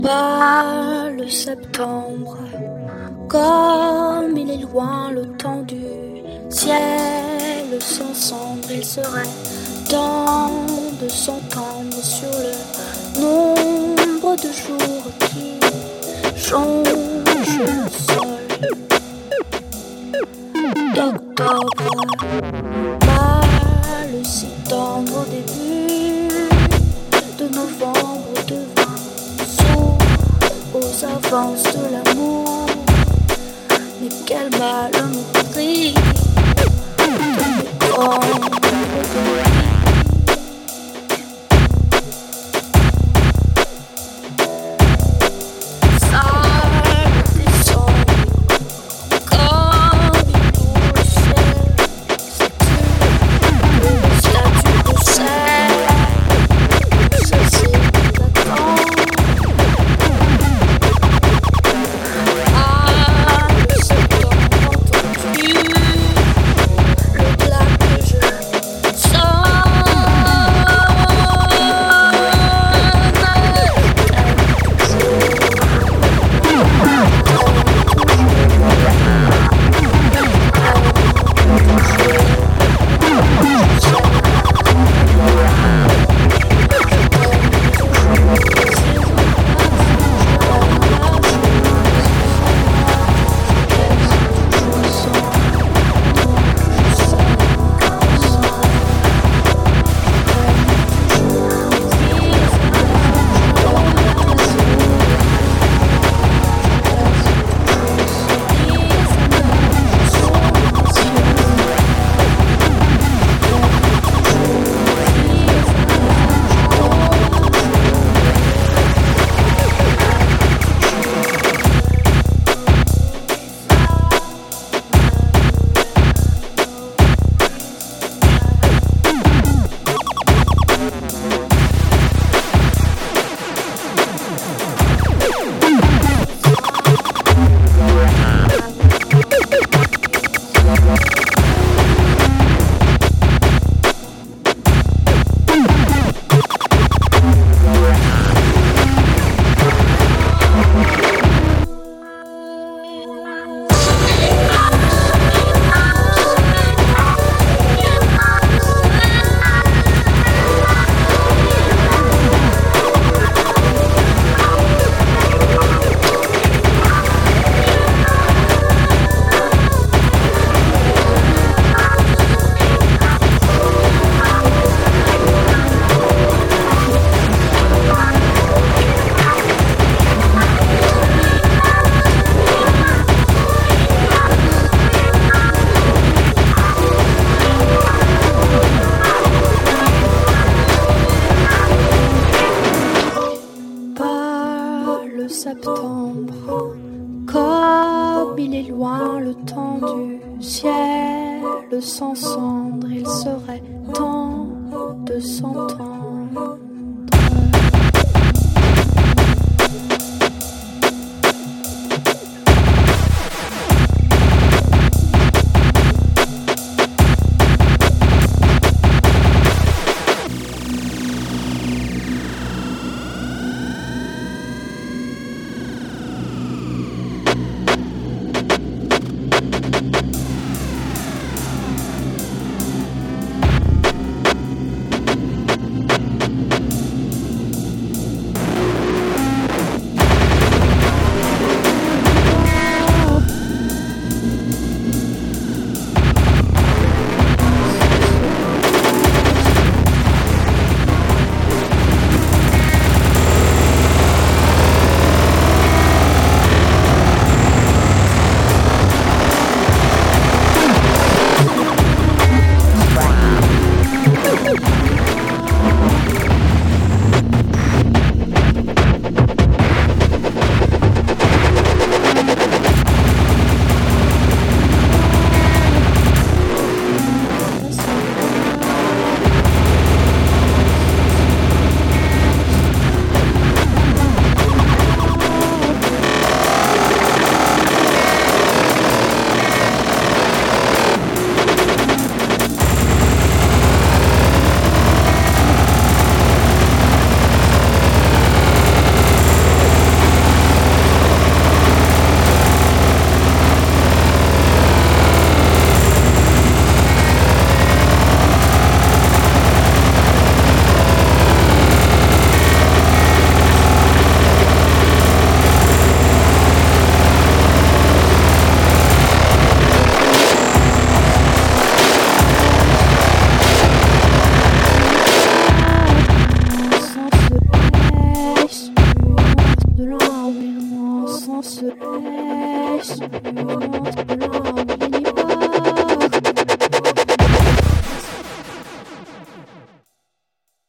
Pas le septembre, comme il est loin le temps du ciel sans cendre, il serait temps de s'entendre sur le nombre de jours qui changent le sol. D'octobre, pas le si tendre au début de novembre devint sourd aux avances de l'amour. Mais quel mal nous prie de mes grands septembre, comme il est loin le temps du ciel sans cendre, il serait temps de s'entendre. Sans se laisse